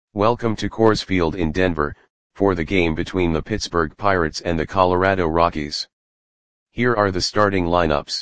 Welcome to Coors Field in Denver, for the game between the Pittsburgh Pirates and the Colorado Rockies. Here are the starting lineups.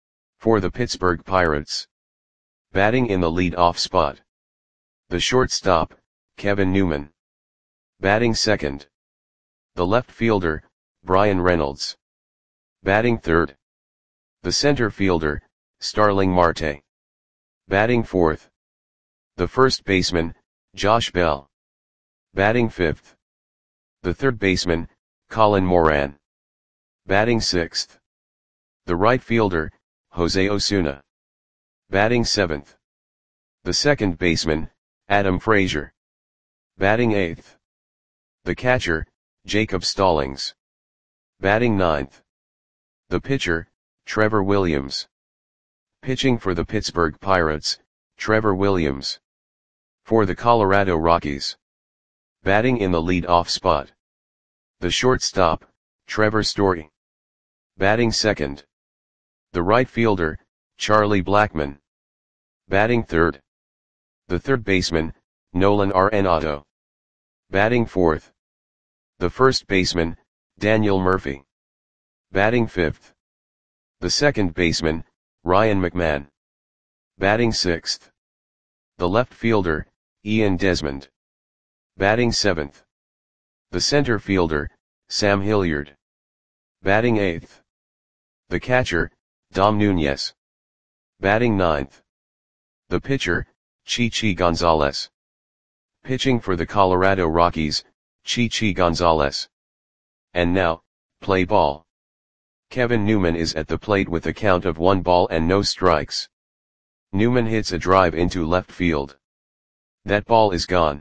For the Pittsburgh Pirates. Batting in the lead-off spot. The shortstop, Kevin Newman. Batting second. The left fielder, Bryan Reynolds. Batting third. The center fielder, Starling Marte. Batting fourth. The first baseman, Josh Bell. Batting fifth. The third baseman, Colin Moran. Batting sixth. The right fielder, Jose Osuna. Batting seventh. The second baseman, Adam Frazier. Batting eighth. The catcher, Jacob Stallings. Batting ninth. The pitcher, Trevor Williams. Pitching for the Pittsburgh Pirates, Trevor Williams. For the Colorado Rockies. Batting in the lead-off spot. The shortstop, Trevor Story. Batting second. The right fielder, Charlie Blackmon. Batting third. The third baseman, Nolan Arenado. Batting fourth. The first baseman, Daniel Murphy. Batting fifth. The second baseman, Ryan McMahon. Batting sixth. The left fielder, Ian Desmond. Batting seventh. The center fielder, Sam Hilliard. Batting eighth. The catcher, Dom Nunez. Batting ninth. The pitcher, Chichi Gonzalez. Pitching for the Colorado Rockies, Chichi Gonzalez. And now, play ball. Kevin Newman is at the plate with a count of 1 ball and no strikes. Newman hits a drive into left field. That ball is gone.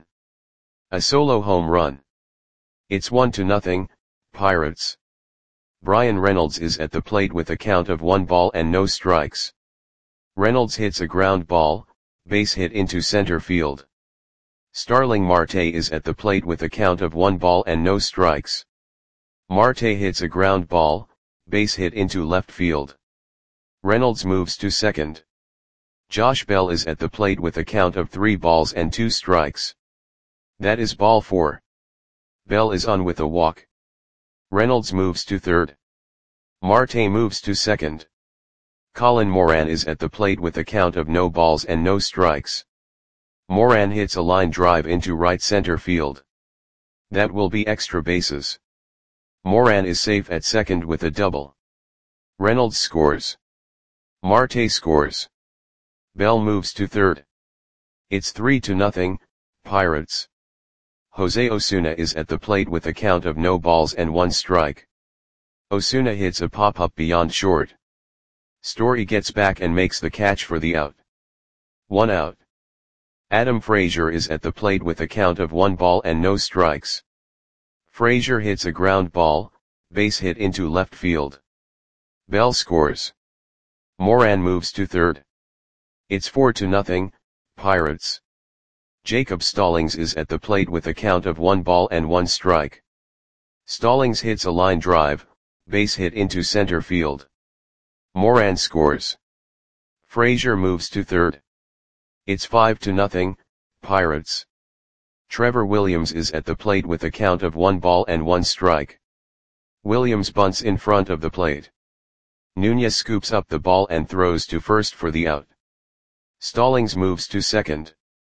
A solo home run. It's 1-0, Pirates. Bryan Reynolds is at the plate with a count of 1 ball and no strikes. Reynolds hits a ground ball, base hit into center field. Starling Marte is at the plate with a count of 1 ball and no strikes. Marte hits a ground ball, base hit into left field. Reynolds moves to second. Josh Bell is at the plate with a count of 3 balls and 2 strikes. That is ball 4. Bell is on with a walk. Reynolds moves to third. Marte moves to second. Colin Moran is at the plate with a count of no balls and no strikes. Moran hits a line drive into right center field. That will be extra bases. Moran is safe at second with a double. Reynolds scores. Marte scores. Bell moves to third. It's 3-0, Pirates. Jose Osuna is at the plate with a count of no balls and 1 strike. Osuna hits a pop-up beyond short. Story gets back and makes the catch for the out. 1 out. Adam Frazier is at the plate with a count of 1 ball and no strikes. Frazier hits a ground ball, base hit into left field. Bell scores. Moran moves to third. It's 4-0, Pirates. Jacob Stallings is at the plate with a count of 1 ball and 1 strike. Stallings hits a line drive, base hit into center field. Moran scores. Frazier moves to third. It's 5-0, Pirates. Trevor Williams is at the plate with a count of 1 ball and 1 strike. Williams bunts in front of the plate. Nunez scoops up the ball and throws to first for the out. Stallings moves to second.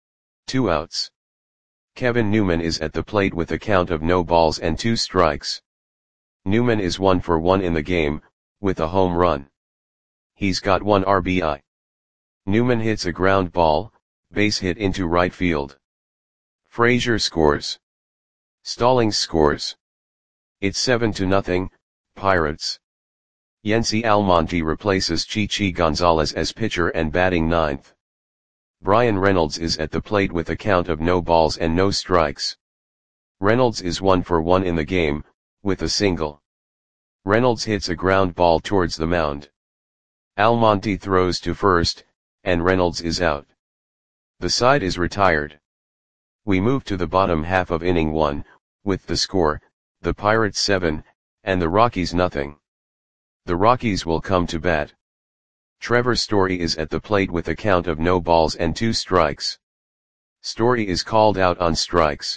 2 outs. Kevin Newman is at the plate with a count of no balls and 2 strikes. Newman is 1 for 1 in the game, with a home run. He's got 1 RBI. Newman hits a ground ball, base hit into right field. Frazier scores. Stallings scores. It's 7-0, Pirates. Yency Almonte replaces Chichi Gonzalez as pitcher and batting ninth. Bryan Reynolds is at the plate with a count of no balls and no strikes. Reynolds is 1 for 1 in the game, with a single. Reynolds hits a ground ball towards the mound. Almonte throws to first, and Reynolds is out. The side is retired. We move to the bottom half of inning 1, with the score, the Pirates 7, and the Rockies nothing. The Rockies will come to bat. Trevor Story is at the plate with a count of no balls and 2 strikes. Story is called out on strikes.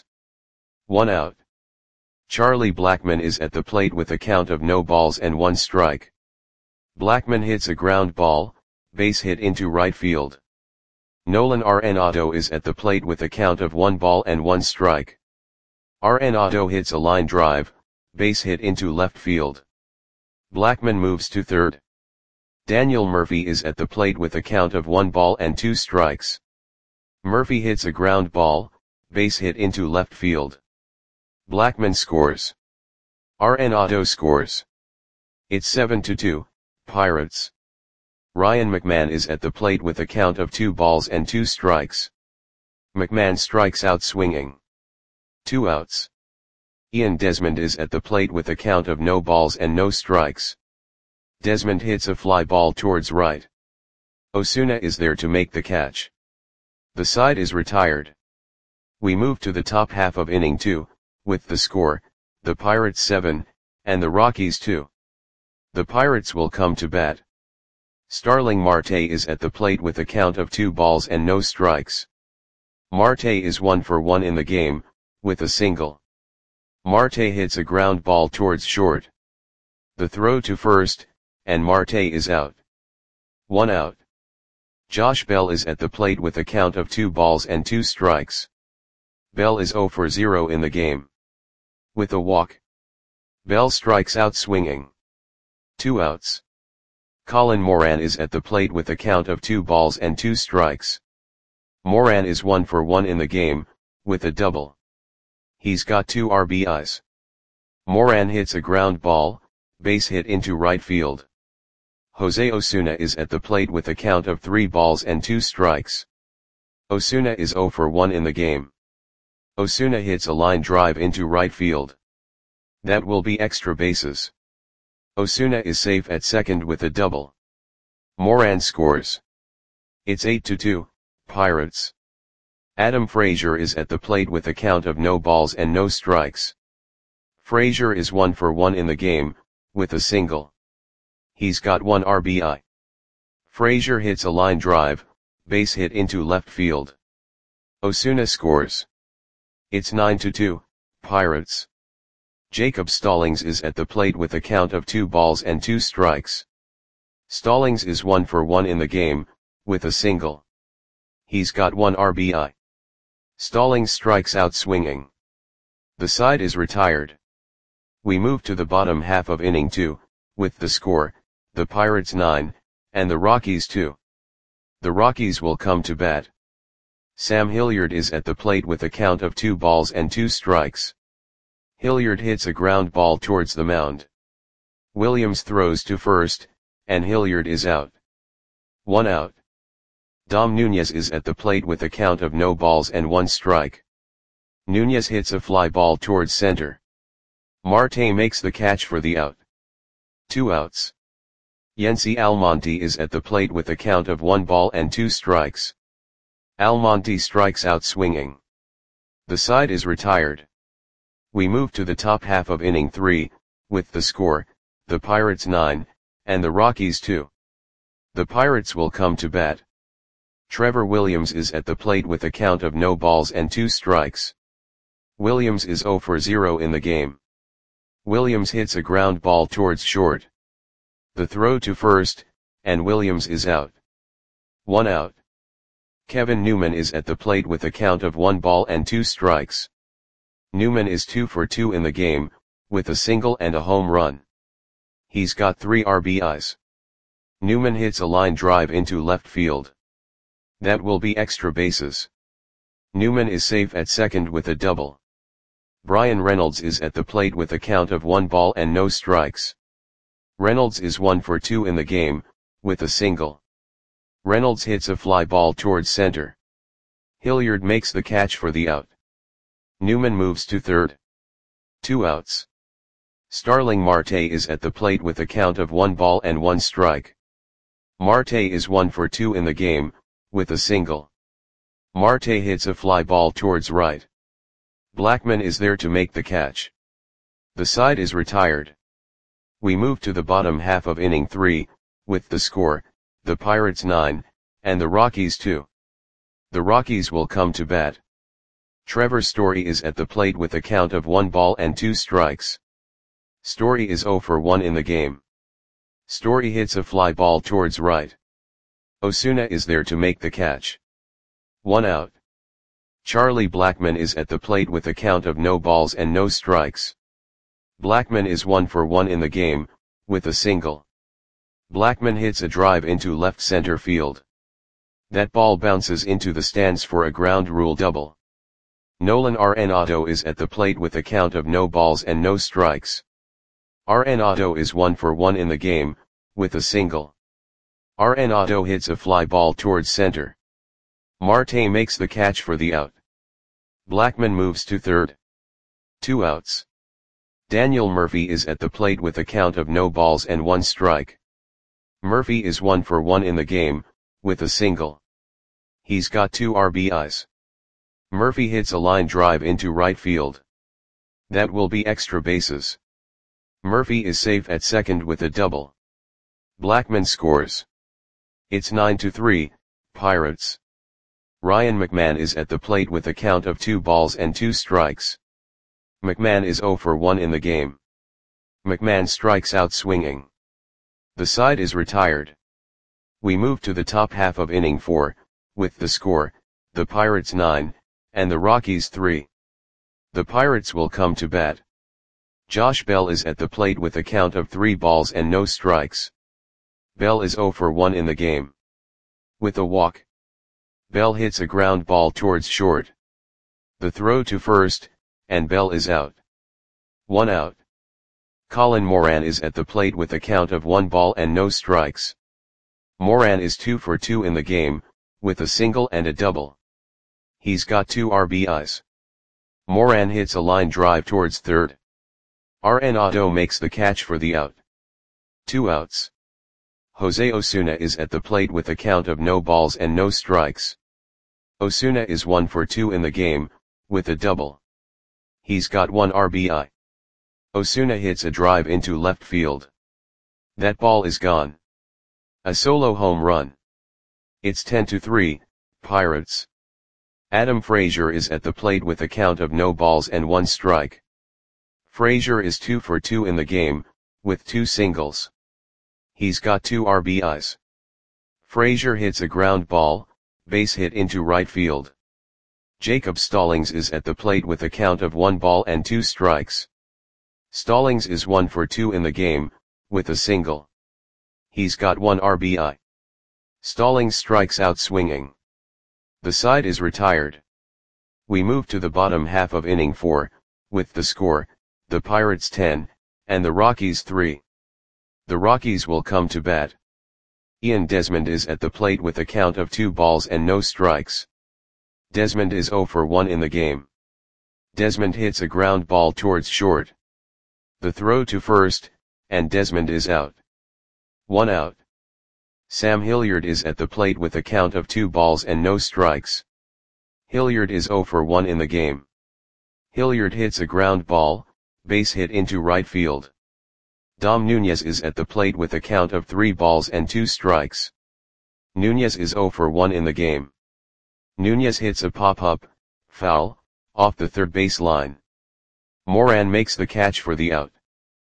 1 out. Charlie Blackmon is at the plate with a count of no balls and 1 strike. Blackmon hits a ground ball, base hit into right field. Nolan Arenado is at the plate with a count of 1 ball and 1 strike. Arenado hits a line drive, base hit into left field. Blackmon moves to third. Daniel Murphy is at the plate with a count of 1 ball and 2 strikes. Murphy hits a ground ball, base hit into left field. Blackmon scores. Arenado scores. It's 7-2, Pirates. Ryan McMahon is at the plate with a count of 2 balls and 2 strikes. McMahon strikes out swinging. 2 outs. Ian Desmond is at the plate with a count of no balls and no strikes. Desmond hits a fly ball towards right. Osuna is there to make the catch. The side is retired. We move to the top half of inning 2, with the score, the Pirates 7, and the Rockies 2. The Pirates will come to bat. Starling Marte is at the plate with a count of 2 balls and no strikes. Marte is 1 for 1 in the game, with a single. Marte hits a ground ball towards short. The throw to first, and Marte is out. 1 out. Josh Bell is at the plate with a count of 2 balls and 2 strikes. Bell is 0 for 0 in the game. With a walk. Bell strikes out swinging. 2 outs. Colin Moran is at the plate with a count of 2 balls and 2 strikes. Moran is 1 for 1 in the game, with a double. He's got 2 RBIs. Moran hits a ground ball, base hit into right field. Jose Osuna is at the plate with a count of 3 balls and 2 strikes. Osuna is 0 for 1 in the game. Osuna hits a line drive into right field. That will be extra bases. Osuna is safe at second with a double. Moran scores. It's 8-2, Pirates. Adam Frazier is at the plate with a count of no balls and no strikes. Frazier is 1 for 1 in the game, with a single. He's got 1 RBI. Frazier hits a line drive, base hit into left field. Osuna scores. It's 9-2, Pirates. Jacob Stallings is at the plate with a count of 2 balls and 2 strikes. Stallings is 1 for 1 in the game, with a single. He's got 1 RBI. Stallings strikes out swinging. The side is retired. We move to the bottom half of inning 2, with the score, the Pirates 9, and the Rockies 2. The Rockies will come to bat. Sam Hilliard is at the plate with a count of 2 balls and 2 strikes. Hilliard hits a ground ball towards the mound. Williams throws to first, and Hilliard is out. 1 out. Dom Nunez is at the plate with a count of no balls and 1 strike. Nunez hits a fly ball towards center. Marte makes the catch for the out. 2 outs. Yency Almonte is at the plate with a count of 1 ball and 2 strikes. Almonte strikes out swinging. The side is retired. We move to the top half of inning 3, with the score, the Pirates 9, and the Rockies 2. The Pirates will come to bat. Trevor Williams is at the plate with a count of no balls and 2 strikes. Williams is 0 for 0 in the game. Williams hits a ground ball towards short. The throw to first, and Williams is out. 1 out. Kevin Newman is at the plate with a count of 1 ball and 2 strikes. Newman is 2 for 2 in the game, with a single and a home run. He's got 3 RBIs. Newman hits a line drive into left field. That will be extra bases. Newman is safe at second with a double. Brian Reynolds is at the plate with a count of 1 ball and no strikes. Reynolds is 1 for 2 in the game, with a single. Reynolds hits a fly ball towards center. Hilliard makes the catch for the out. Newman moves to third. 2 outs. Starling Marte is at the plate with a count of 1 ball and 1 strike. Marte is 1 for 2 in the game, with a single. Marte hits a fly ball towards right. Blackmon is there to make the catch. The side is retired. We move to the bottom half of inning 3, with the score, the Pirates 9, and the Rockies 2. The Rockies will come to bat. Trevor Story is at the plate with a count of 1 ball and 2 strikes. Story is 0 for 1 in the game. Story hits a fly ball towards right. Osuna is there to make the catch. 1 out. Charlie Blackmon is at the plate with a count of no balls and no strikes. Blackmon is 1 for 1 in the game, with a single. Blackmon hits a drive into left center field. That ball bounces into the stands for a ground rule double. Nolan Arenado is at the plate with a count of no balls and no strikes. Arenado is 1 for 1 in the game, with a single. Arenado hits a fly ball towards center. Marte makes the catch for the out. Blackmon moves to third. 2 outs. Daniel Murphy is at the plate with a count of no balls and 1 strike. Murphy is 1 for 1 in the game, with a single. He's got 2 RBIs. Murphy hits a line drive into right field. That will be extra bases. Murphy is safe at second with a double. Blackmon scores. It's 9-3, Pirates. Ryan McMahon is at the plate with a count of 2 balls and 2 strikes. McMahon is 0 for 1 in the game. McMahon strikes out swinging. The side is retired. We move to the top half of inning 4, with the score, the Pirates 9, and the Rockies 3. The Pirates will come to bat. Josh Bell is at the plate with a count of 3 balls and no strikes. Bell is 0 for 1 in the game. With a walk. Bell hits a ground ball towards short. The throw to first, and Bell is out. 1 out. Colin Moran is at the plate with a count of 1 ball and no strikes. Moran is 2 for 2 in the game, with a single and a double. He's got 2 RBIs. Moran hits a line drive towards third. Arenado makes the catch for the out. 2 outs. Jose Osuna is at the plate with a count of no balls and no strikes. Osuna is 1 for 2 in the game, with a double. He's got 1 RBI. Osuna hits a drive into left field. That ball is gone. A solo home run. It's 10-3, Pirates. Adam Frazier is at the plate with a count of no balls and 1 strike. Frazier is 2 for 2 in the game, with 2 singles. He's got 2 RBIs. Frazier hits a ground ball, base hit into right field. Jacob Stallings is at the plate with a count of 1 ball and 2 strikes. Stallings is 1 for 2 in the game, with a single. He's got 1 RBI. Stallings strikes out swinging. The side is retired. We move to the bottom half of inning 4, with the score, the Pirates 10, and the Rockies 3. The Rockies will come to bat. Ian Desmond is at the plate with a count of 2 balls and no strikes. Desmond is 0 for 1 in the game. Desmond hits a ground ball towards short. The throw to first, and Desmond is out. 1 out. Sam Hilliard is at the plate with a count of 2 balls and no strikes. Hilliard is 0 for 1 in the game. Hilliard hits a ground ball, base hit into right field. Dom Nunez is at the plate with a count of 3 balls and 2 strikes. Nunez is 0 for 1 in the game. Nunez hits a pop-up, foul, off the third base line. Moran makes the catch for the out.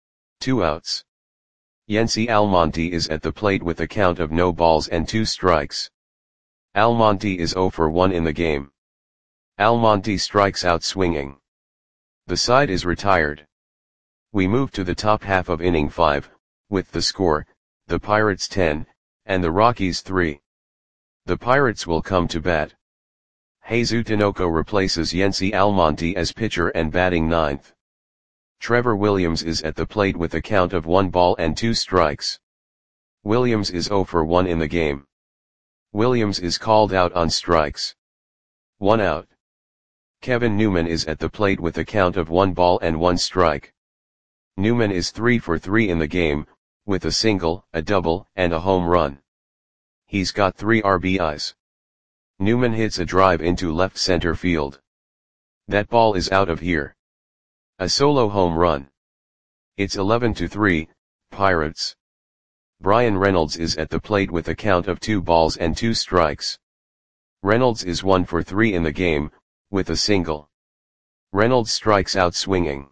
2 outs. Yency Almonte is at the plate with a count of no balls and 2 strikes. Almonte is 0 for 1 in the game. Almonte strikes out swinging. The side is retired. We move to the top half of inning 5, with the score, the Pirates 10, and the Rockies 3. The Pirates will come to bat. Jesus Tinoco replaces Yency Almonte as pitcher and batting 9th. Trevor Williams is at the plate with a count of 1 ball and 2 strikes. Williams is 0 for 1 in the game. Williams is called out on strikes. 1 out. Kevin Newman is at the plate with a count of 1 ball and 1 strike. Newman is 3 for 3 in the game, with a single, a double, and a home run. He's got 3 RBIs. Newman hits a drive into left center field. That ball is out of here. A solo home run. It's 11-3, Pirates. Brian Reynolds is at the plate with a count of 2 balls and 2 strikes. Reynolds is 1 for 3 in the game, with a single. Reynolds strikes out swinging.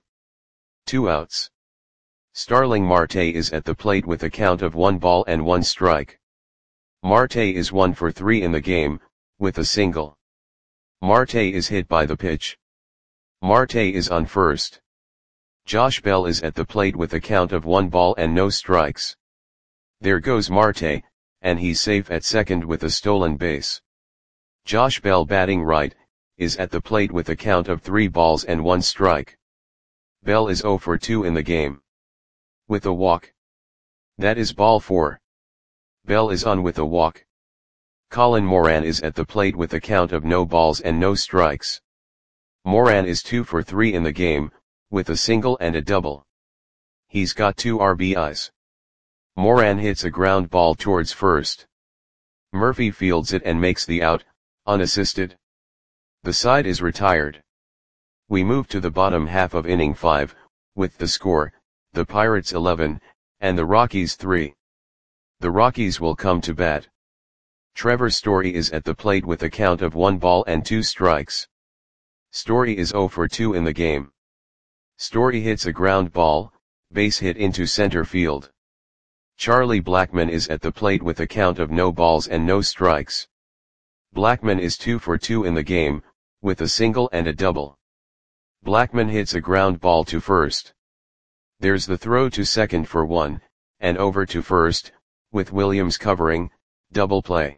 2 outs. Starling Marte is at the plate with a count of 1 ball and 1 strike. Marte is 1 for 3 in the game, with a single. Marte is hit by the pitch. Marte is on first. Josh Bell is at the plate with a count of 1 ball and no strikes. There goes Marte, and he's safe at second with a stolen base. Josh Bell, batting right, is at the plate with a count of 3 balls and 1 strike. Bell is 0 for 2 in the game. With a walk. That is ball 4. Bell is on with a walk. Colin Moran is at the plate with a count of no balls and no strikes. Moran is 2 for 3 in the game, with a single and a double. He's got 2 RBIs. Moran hits a ground ball towards first. Murphy fields it and makes the out, unassisted. The side is retired. We move to the bottom half of inning 5, with the score, the Pirates 11, and the Rockies 3. The Rockies will come to bat. Trevor Story is at the plate with a count of 1 ball and 2 strikes. Story is 0 for 2 in the game. Story hits a ground ball, base hit into center field. Charlie Blackmon is at the plate with a count of no balls and no strikes. Blackmon is 2 for 2 in the game, with a single and a double. Blackmon hits a ground ball to first. There's the throw to second for 1, and over to first, with Williams covering, double play.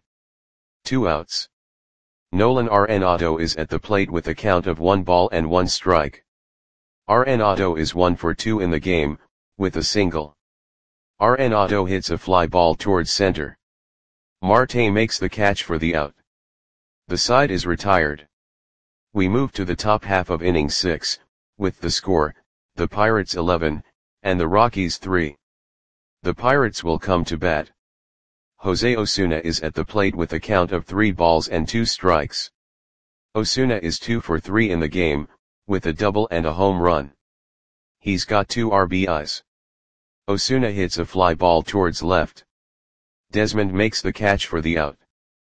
2 outs. Nolan Arenado is at the plate with a count of 1 ball and 1 strike. Arenado is 1 for 2 in the game, with a single. Arenado hits a fly ball towards center. Marte makes the catch for the out. The side is retired. We move to the top half of inning 6, with the score, the Pirates 11, and the Rockies 3. The Pirates will come to bat. Jose Osuna is at the plate with a count of 3 balls and 2 strikes. Osuna is 2 for 3 in the game, with a double and a home run. He's got 2 RBIs. Osuna hits a fly ball towards left. Desmond makes the catch for the out.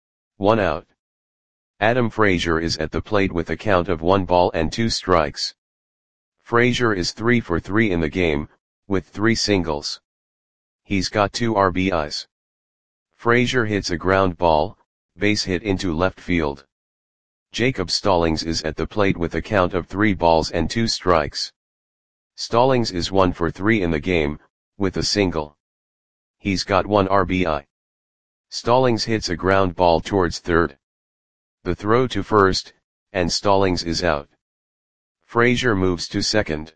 1 out. Adam Frazier is at the plate with a count of 1 ball and 2 strikes. Frazier is 3 for 3 in the game, with 3 singles. He's got 2 RBIs. Frazier hits a ground ball, base hit into left field. Jacob Stallings is at the plate with a count of 3 balls and 2 strikes. Stallings is 1 for 3 in the game, with a single. He's got 1 RBI. Stallings hits a ground ball towards third. The throw to first, and Stallings is out. Frazier moves to second.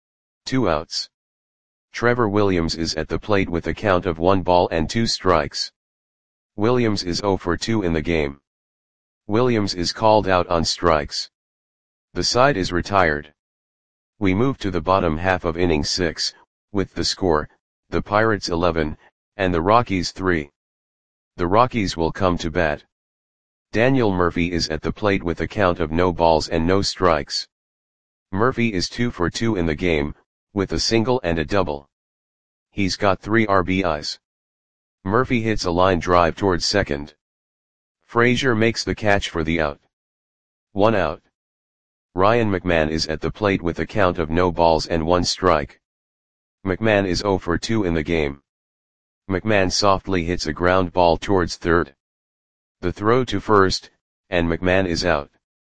2 outs. Trevor Williams is at the plate with a count of 1 ball and 2 strikes. Williams is 0 for 2 in the game. Williams is called out on strikes. The side is retired. We move to the bottom half of inning 6, with the score, the Pirates 11, and the Rockies 3. The Rockies will come to bat. Daniel Murphy is at the plate with a count of no balls and no strikes. Murphy is 2 for 2 in the game, with a single and a double. He's got 3 RBIs. Murphy hits a line drive towards second. Frazier makes the catch for the out. 1 out. Ryan McMahon is at the plate with a count of no balls and 1 strike. McMahon is 0 for 2 in the game. McMahon softly hits a ground ball towards third. The throw to first, and McMahon is out.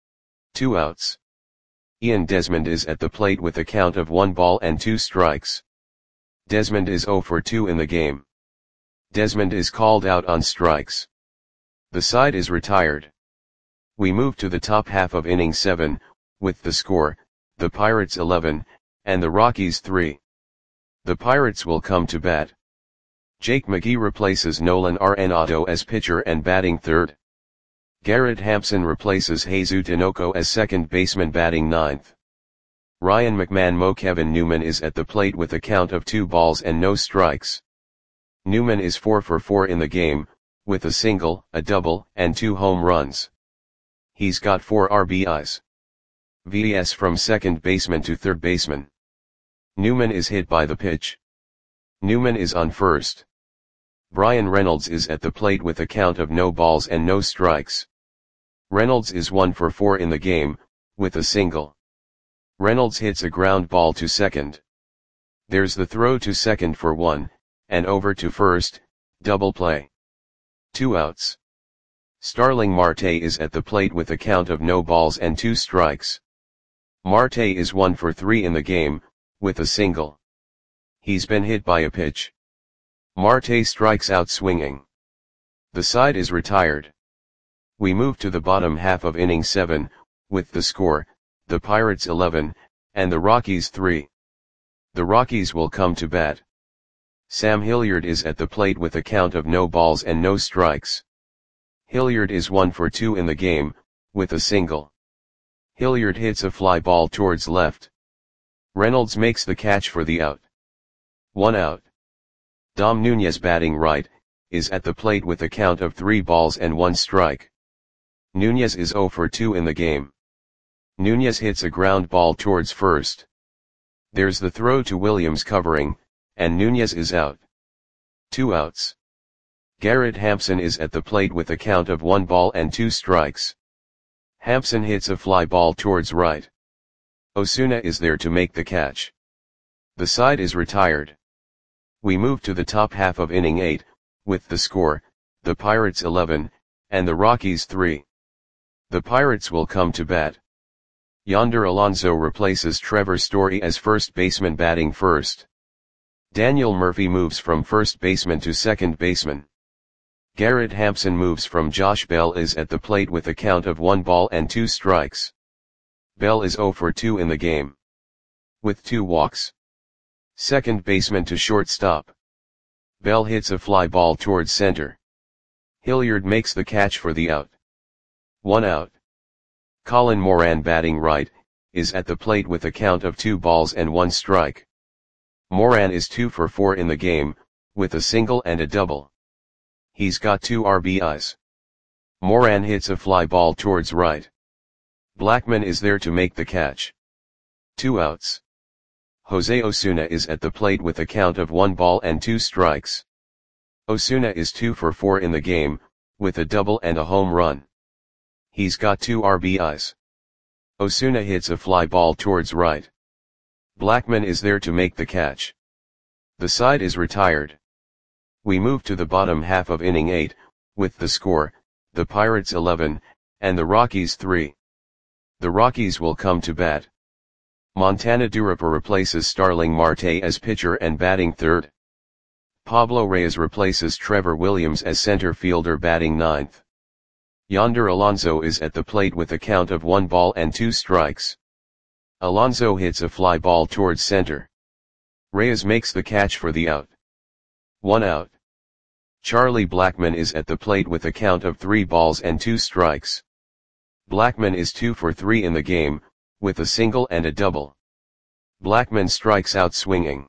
2 outs. Ian Desmond is at the plate with a count of 1 ball and 2 strikes. Desmond is 0 for 2 in the game. Desmond is called out on strikes. The side is retired. We move to the top half of inning 7, with the score, the Pirates 11, and the Rockies 3. The Pirates will come to bat. Jake McGee replaces Nolan Arenado as pitcher and batting third. Garrett Hampson replaces Jesus Tinoco as second baseman batting ninth. Ryan McMahon Kevin Newman is at the plate with a count of 2 balls and no strikes. Newman is 4 for 4 in the game, with a single, a double, and 2 home runs. He's got 4 RBIs. VS from second baseman to third baseman. Newman is hit by the pitch. Newman is on first. Brian Reynolds is at the plate with a count of no balls and no strikes. Reynolds is 1 for 4 in the game, with a single. Reynolds hits a ground ball to second. There's the throw to second for 1, and over to first, double play. 2 outs. Starling Marte is at the plate with a count of no balls and 2 strikes. Marte is 1 for 3 in the game, with a single. He's been hit by a pitch. Marte strikes out swinging. The side is retired. We move to the bottom half of inning 7, with the score, the Pirates 11, and the Rockies 3. The Rockies will come to bat. Sam Hilliard is at the plate with a count of no balls and no strikes. Hilliard is 1 for 2 in the game, with a single. Hilliard hits a fly ball towards left. Reynolds makes the catch for the out. 1 out. Dom Nunez, batting right, is at the plate with a count of 3 balls and 1 strike. Nunez is 0 for 2 in the game. Nunez hits a ground ball towards first. There's the throw to Williams covering, and Nunez is out. 2 outs. Garrett Hampson is at the plate with a count of 1 ball and 2 strikes. Hampson hits a fly ball towards right. Osuna is there to make the catch. The side is retired. We move to the top half of inning 8, with the score, the Pirates 11, and the Rockies 3. The Pirates will come to bat. Yonder Alonso replaces Trevor Story as first baseman, batting first. Daniel Murphy moves from first baseman to second baseman. Garrett Hampson moves from Josh Bell is at the plate with a count of 1 ball and 2 strikes. Bell is 0 for 2 in the game, with 2 walks. Second baseman to shortstop. Bell hits a fly ball towards center. Hilliard makes the catch for the out. 1 out. Colin Moran, batting right, is at the plate with a count of 2 balls and 1 strike. Moran is 2 for 4 in the game, with a single and a double. He's got 2 RBIs. Moran hits a fly ball towards right. Blackman is there to make the catch. 2 outs. Jose Osuna is at the plate with a count of 1 ball and 2 strikes. Osuna is 2 for 4 in the game, with a double and a home run. He's got 2 RBIs. Osuna hits a fly ball towards right. Blackman is there to make the catch. The side is retired. We move to the bottom half of inning 8, with the score, the Pirates 11, and the Rockies 3. The Rockies will come to bat. Montana Duropa replaces Starling Marte as pitcher and batting third. Pablo Reyes replaces Trevor Williams as center fielder, batting ninth. Yonder Alonso is at the plate with a count of 1 ball and 2 strikes. Alonso hits a fly ball towards center. Reyes makes the catch for the out. 1 out. Charlie Blackman is at the plate with a count of 3 balls and 2 strikes. Blackman is 2 for 3 in the game, with a single and a double. Blackman strikes out swinging.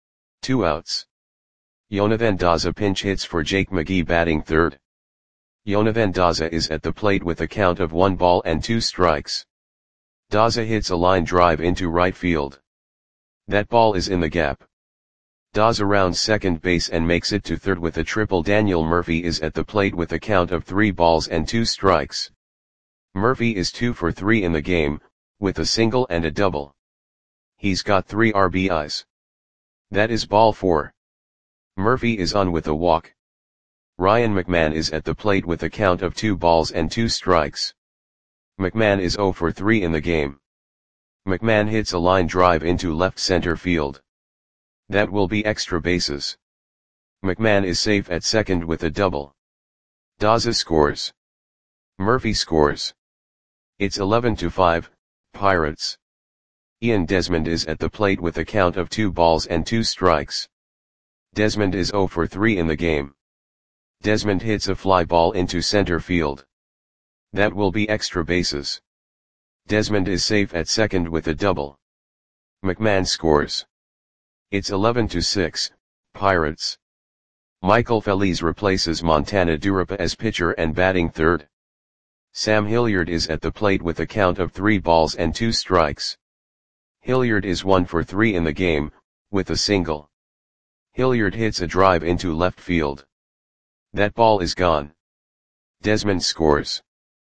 2 outs. Jonathan Daza pinch hits for Jake McGee, batting third. Jonathan Daza is at the plate with a count of 1 ball and 2 strikes. Daza hits a line drive into right field. That ball is in the gap. Daza rounds second base and makes it to third with a triple. Daniel Murphy is at the plate with a count of 3 balls and 2 strikes. Murphy is 2 for 3 in the game, with a single and a double. He's got 3 RBIs. That is ball 4. Murphy is on with a walk. Ryan McMahon is at the plate with a count of 2 balls and 2 strikes. McMahon is 0 for 3 in the game. McMahon hits a line drive into left center field. That will be extra bases. McMahon is safe at second with a double. Daza scores. Murphy scores. It's 11-5, Pirates. Ian Desmond is at the plate with a count of 2 balls and 2 strikes. Desmond is 0 for 3 in the game. Desmond hits a fly ball into center field. That will be extra bases. Desmond is safe at second with a double. McMahon scores. It's 11-6, Pirates. Michael Feliz replaces Montana Duropa as pitcher and batting third. Sam Hilliard is at the plate with a count of 3 balls and 2 strikes. Hilliard is 1 for 3 in the game, with a single. Hilliard hits a drive into left field. That ball is gone. Desmond scores.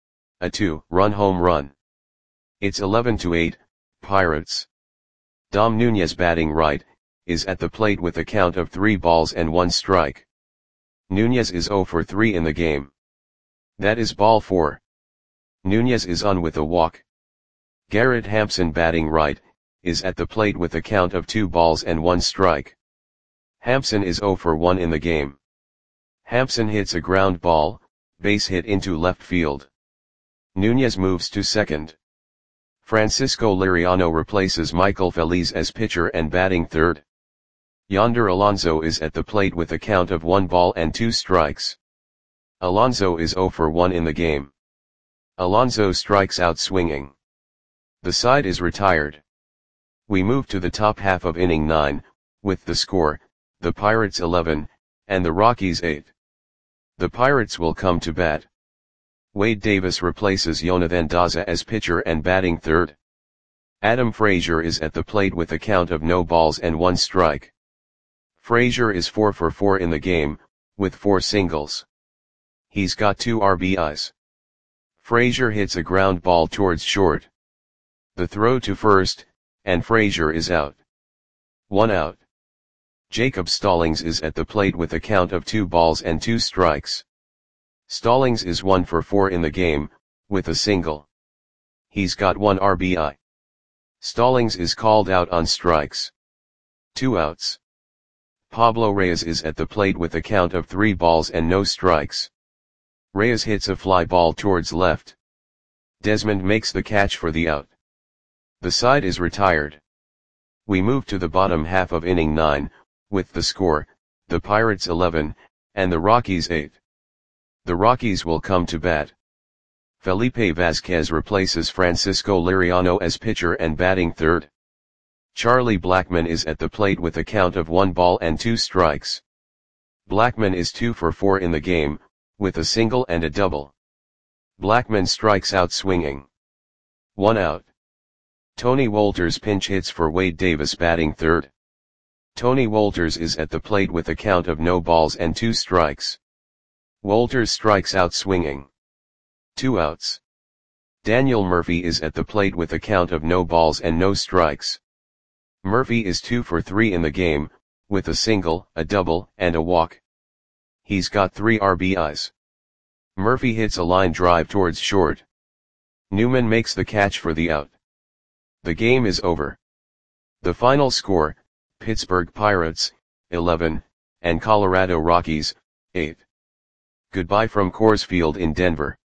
a 2-run home run. It's 11-8, Pirates. Dom Nunez batting right, is at the plate with a count of 3 balls and 1 strike. Nunez is 0 for 3 in the game. That is ball 4. Nunez is on with a walk. Garrett Hampson batting right, is at the plate with a count of 2 balls and 1 strike. Hampson is 0 for 1 in the game. Hampson hits a ground ball, base hit into left field. Nunez moves to second. Francisco Liriano replaces Michael Feliz as pitcher and batting third. Yonder Alonso is at the plate with a count of 1 ball and 2 strikes. Alonso is 0 for 1 in the game. Alonso strikes out swinging. The side is retired. We move to the top half of inning 9, with the score, the Pirates 11, and the Rockies 8. The Pirates will come to bat. Wade Davis replaces Jonathan Daza as pitcher and batting third. Adam Frazier is at the plate with a count of no balls and 1 strike. Frazier is 4 for 4 in the game, with 4 singles. He's got 2 RBIs. Frazier hits a ground ball towards short. The throw to first, and Frazier is out. 1 out. Jacob Stallings is at the plate with a count of 2 balls and 2 strikes. Stallings is 1 for 4 in the game, with a single. He's got 1 RBI. Stallings is called out on strikes. 2 outs. Pablo Reyes is at the plate with a count of 3 balls and no strikes. Reyes hits a fly ball towards left. Desmond makes the catch for the out. The side is retired. We move to the bottom half of inning 9, with the score, the Pirates 11, and the Rockies 8. The Rockies will come to bat. Felipe Vasquez replaces Francisco Liriano as pitcher and batting third. Charlie Blackmon is at the plate with a count of 1 ball and 2 strikes. Blackmon is 2 for 4 in the game, with a single and a double. Blackmon strikes out swinging. 1 out. Tony Wolters pinch hits for Wade Davis batting third. Tony Wolters is at the plate with a count of no balls and 2 strikes. Wolters strikes out swinging. 2 outs. Daniel Murphy is at the plate with a count of no balls and no strikes. Murphy is 2 for 3 in the game, with a single, a double, and a walk. He's got 3 RBIs. Murphy hits a line drive towards short. Newman makes the catch for the out. The game is over. The final score, Pittsburgh Pirates, 11, and Colorado Rockies, 8. Goodbye from Coors Field in Denver.